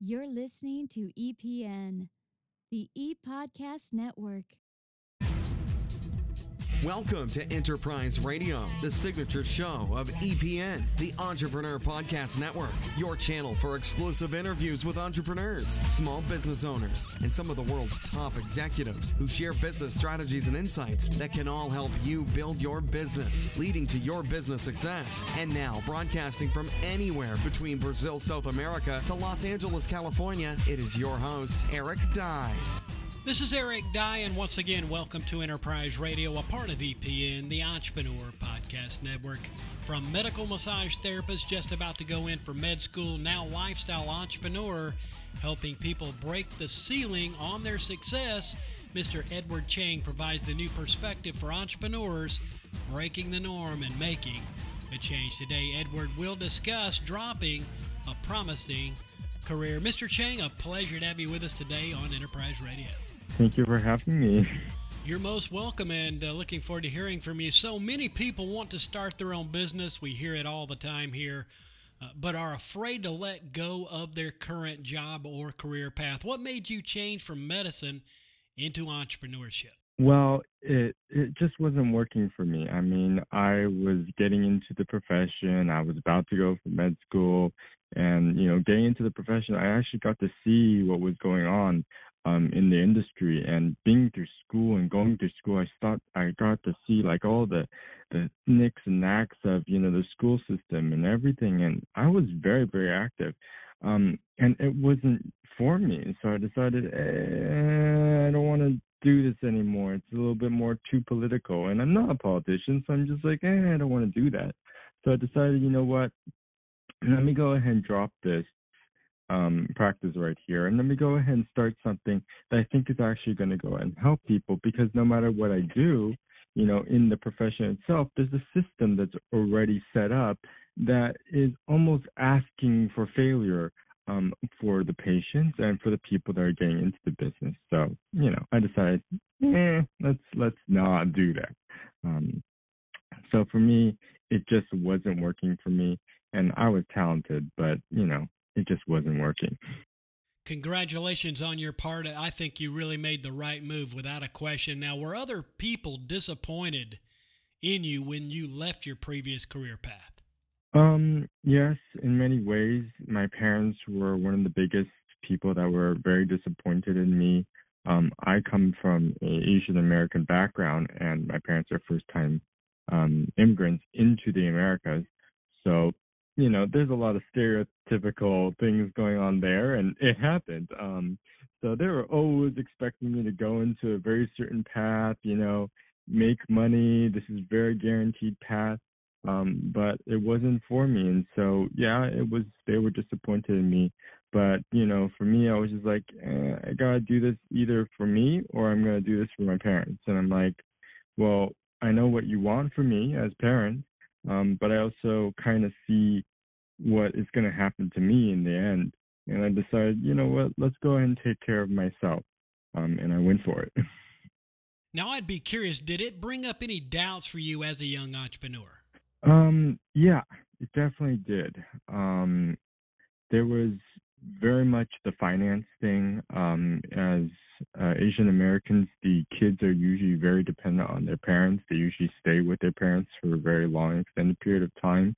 You're listening to EPN, the ePodcast Network. Welcome to Enterprise Radio, the signature show of EPN, the Entrepreneur Podcast Network, your channel for exclusive interviews with entrepreneurs, small business owners, and some of the world's top executives who share business strategies and insights that can all help you build your business, leading to your business success. And now, broadcasting from anywhere between Brazil, South America to Los Angeles, California, it is your host, Eric Dye. This is Eric Dye, and once again, welcome to Enterprise Radio, a part of EPN, the Entrepreneur Podcast Network. From medical massage therapist just about to go in for med school, now lifestyle entrepreneur, helping people break the ceiling on their success, Mr. Edward Chang provides the new perspective for entrepreneurs, breaking the norm and making a change. Today, Edward will discuss dropping a promising career. Mr. Chang, a pleasure to have you with us today on Enterprise Radio. Thank you for having me. You're most welcome, and looking forward to hearing from you. So many people want to start their own business. We hear it all the time here, but are afraid to let go of their current job or career path. What made you change from medicine into entrepreneurship? Well, it just wasn't working for me. I mean, I was getting into the profession. I was about to go for med school, and getting into the profession, I actually got to see what was going on in the industry, and being through school and going through school, I got to see like all the nicks and knacks of the school system and everything, and I was very, very active, and it wasn't for me. So I decided I don't want to do this anymore. It's a little bit more too political, and I'm not a politician, so I'm just like I don't want to do that. So I decided, you know what, let me go ahead and drop this practice right here, and let me go ahead and start something that I think is actually going to go and help people, because no matter what I do, in the profession itself, there's a system that's already set up that is almost asking for failure for the patients and for the people that are getting into the business. So, I decided, let's not do that. So for me, it just wasn't working for me, and I was talented, but, it just wasn't working. Congratulations on your part. I think you really made the right move without a question. Now, were other people disappointed in you when you left your previous career path? Yes, in many ways. My parents were one of the biggest people that were very disappointed in me. I come from an Asian American background, and my parents are first-time immigrants into the Americas. So, there's a lot of stereotypical things going on there, and it happened. So they were always expecting me to go into a very certain path, make money. This is very guaranteed path. But it wasn't for me. And so, they were disappointed in me. But, for me, I was just like, I got to do this either for me or I'm going to do this for my parents. And I'm like, well, I know what you want for me as parents, but I also kind of see what is going to happen to me in the end. And I decided, you know what, let's go ahead and take care of myself. And I went for it. Now, I'd be curious, did it bring up any doubts for you as a young entrepreneur? Yeah, it definitely did. There was very much the finance thing. As Asian Americans, the kids are usually very dependent on their parents. They usually stay with their parents for a very long, extended period of time,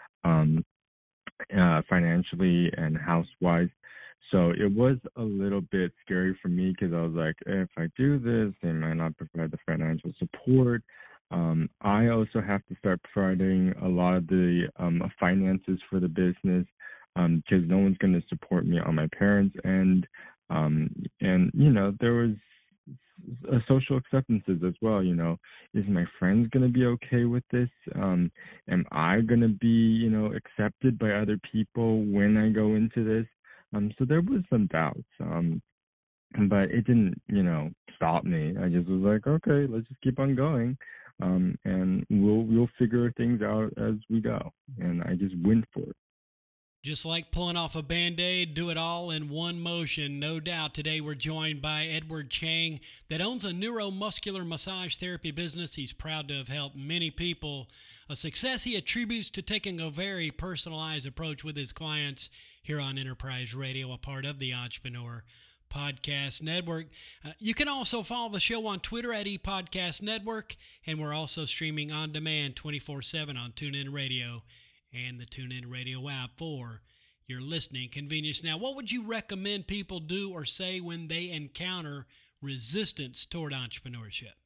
financially and house-wise. So it was a little bit scary for me, because I was like, if I do this, they might not provide the financial support. I also have to start providing a lot of the finances for the business, because no one's going to support me on my parents' end. And, there was social acceptances as well. Is my friends going to be okay with this? Am I going to be, accepted by other people when I go into this? So there was some doubts. But it didn't, stop me. I just was like, okay, let's just keep on going. And we'll figure things out as we go. And I just went for it. Just like pulling off a Band-Aid, do it all in one motion, no doubt. Today we're joined by Edward Chang that owns a neuromuscular massage therapy business. He's proud to have helped many people, a success he attributes to taking a very personalized approach with his clients here on Enterprise Radio, a part of the Entrepreneur Podcast Network. You can also follow the show on Twitter at ePodcast Network, and we're also streaming on demand 24/7 on TuneIn Radio and the TuneIn Radio app for your listening convenience. Now, what would you recommend people do or say when they encounter resistance toward entrepreneurship?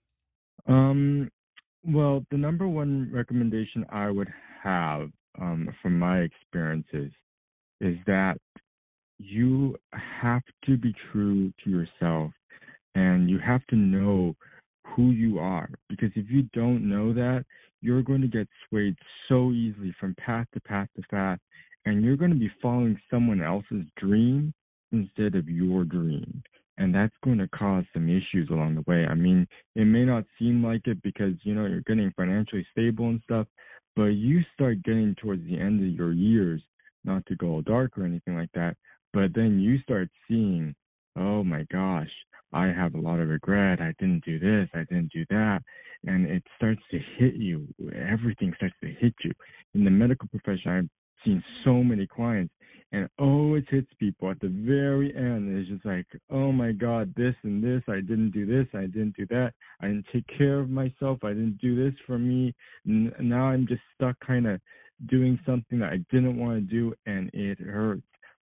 Well, the number one recommendation I would have from my experiences is that you have to be true to yourself and you have to know who you are. Because if you don't know that, you're going to get swayed so easily from path to path to path, and you're going to be following someone else's dream instead of your dream. And that's going to cause some issues along the way. I mean, it may not seem like it because, you're getting financially stable and stuff, but you start getting towards the end of your years, not to go dark or anything like that, but then you start seeing, oh my gosh, I have a lot of regret. I didn't do this. I didn't do that. And it starts to hit you. Everything starts to hit you. In the medical profession, I've seen so many clients, and it always hits people at the very end. It's just like, oh my God, this and this. I didn't do this. I didn't do that. I didn't take care of myself. I didn't do this for me. Now I'm just stuck kind of doing something that I didn't want to do, and it hurts.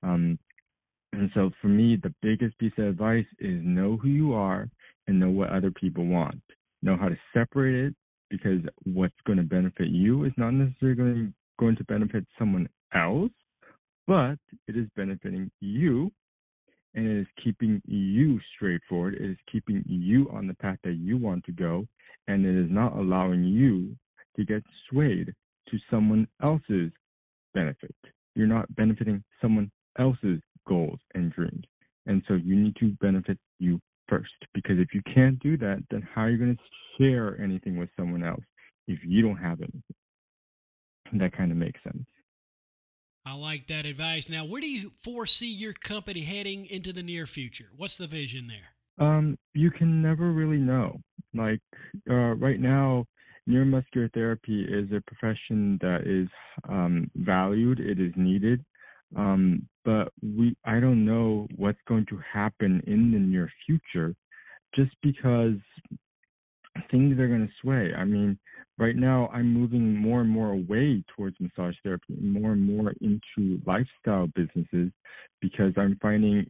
And so for me, the biggest piece of advice is know who you are and know what other people want. Know how to separate it, because what's going to benefit you is not necessarily going to benefit someone else, but it is benefiting you, and it is keeping you straightforward. It is keeping you on the path that you want to go, and it is not allowing you to get swayed to someone else's benefit. You're not benefiting someone else's goals and dreams. And so you need to benefit you first, because if you can't do that, then how are you going to share anything with someone else if you don't have anything? That kind of makes sense. I like that advice. Now, where do you foresee your company heading into the near future? What's the vision there? You can never really know. Like right now, neuromuscular therapy is a profession that is valued. It is needed. But I don't know what's going to happen in the near future, just because things are going to sway. I mean, right now I'm moving more and more away towards massage therapy, more and more into lifestyle businesses, because I'm finding,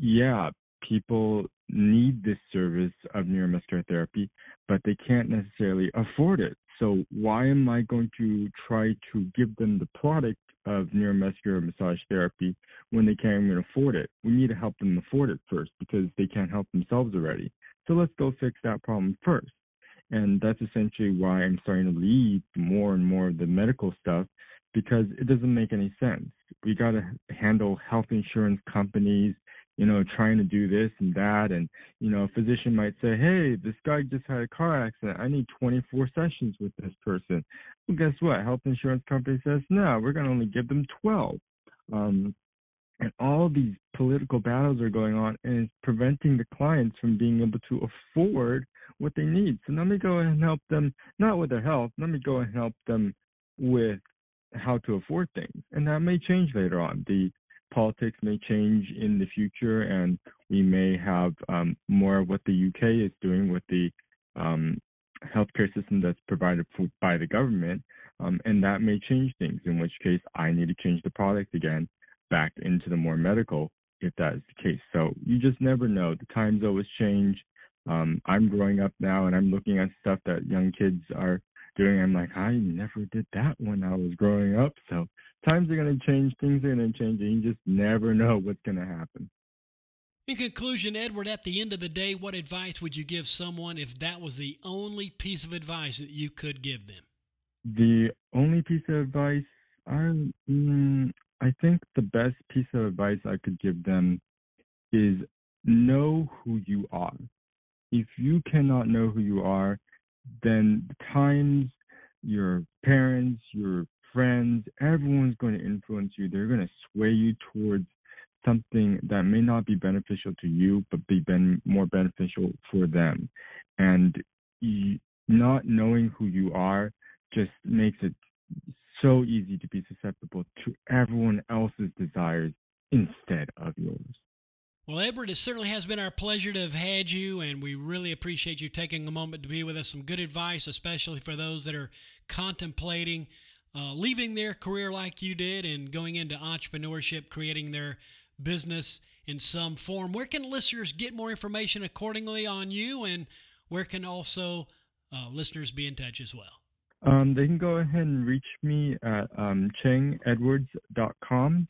people need this service of neuromuscular therapy, but they can't necessarily afford it. So why am I going to try to give them the product of neuromuscular massage therapy when they can't even afford it? We need to help them afford it first, because they can't help themselves already. So let's go fix that problem first. And that's essentially why I'm starting to leave more and more of the medical stuff, because it doesn't make any sense. We got to handle health insurance companies, trying to do this and that. And, a physician might say, hey, this guy just had a car accident. I need 24 sessions with this person. Well, guess what? Health insurance company says, no, we're going to only give them 12. And all these political battles are going on, and it's preventing the clients from being able to afford what they need. So let me go and help them, not with their health, let me go and help them with how to afford things. And that may change later on. The politics may change in the future, and we may have more of what the UK is doing with the healthcare system that's provided by the government, and that may change things, in which case I need to change the product again back into the more medical, if that is the case. So you just never know. The times always change. I'm growing up now, and I'm looking at stuff that young kids are doing. I'm like, I never did that when I was growing up. So times are going to change, things are going to change, and you just never know what's going to happen. In conclusion, Edward, at the end of the day, what advice would you give someone if that was the only piece of advice that you could give them? The only piece of advice, I think the best piece of advice I could give them is know who you are. If you cannot know who you are, then the times your parents, your friends, everyone's going to influence you. They're going to sway you towards something that may not be beneficial to you, but be more beneficial for them. And not knowing who you are just makes it so easy to be susceptible to everyone else's desires instead of yours. Well, Edward, it certainly has been our pleasure to have had you, and we really appreciate you taking a moment to be with us. Some good advice, especially for those that are contemplating leaving their career like you did and going into entrepreneurship, creating their business in some form. Where can listeners get more information accordingly on you, and where can also listeners be in touch as well? They can go ahead and reach me at changedwards.com,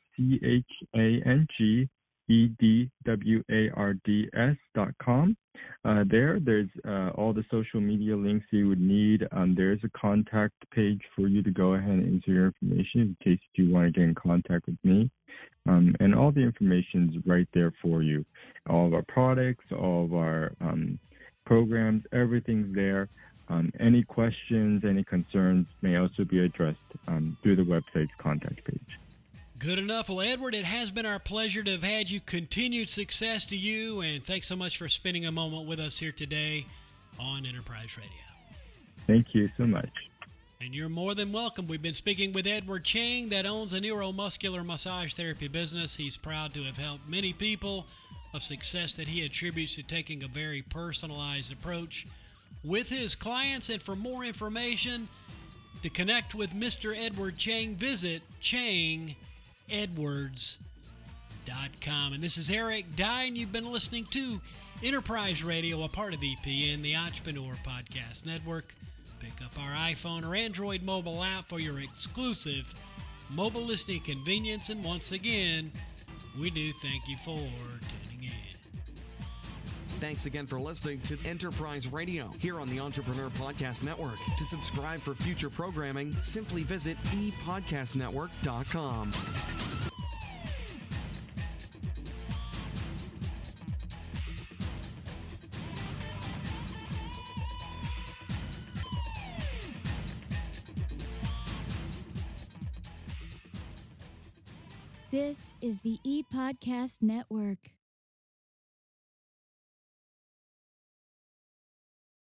CHANGEDWARDS.com. There's all the social media links you would need. There's a contact page for you to go ahead and enter your information in case you want to get in contact with me. And all the information is right there for you. All of our products, all of our programs, everything's there. Any questions, any concerns may also be addressed through the website's contact page. Good enough. Well, Edward, it has been our pleasure to have had you. Continued success to you, and thanks so much for spending a moment with us here today on Enterprise Radio. Thank you so much. And you're more than welcome. We've been speaking with Edward Chang that owns a neuromuscular massage therapy business. He's proud to have helped many people, of success that he attributes to taking a very personalized approach with his clients. And for more information, to connect with Mr. Edward Chang, visit ChangEdwards.com. And this is Eric Dye, and you've been listening to Enterprise Radio, a part of EPN, the Entrepreneur Podcast Network. Pick up our iPhone or Android mobile app for your exclusive mobile listening convenience. And once again, we do thank you for tuning in. Thanks again for listening to Enterprise Radio here on the Entrepreneur Podcast Network. To subscribe for future programming, simply visit epodcastnetwork.com. This is the ePodcast Network.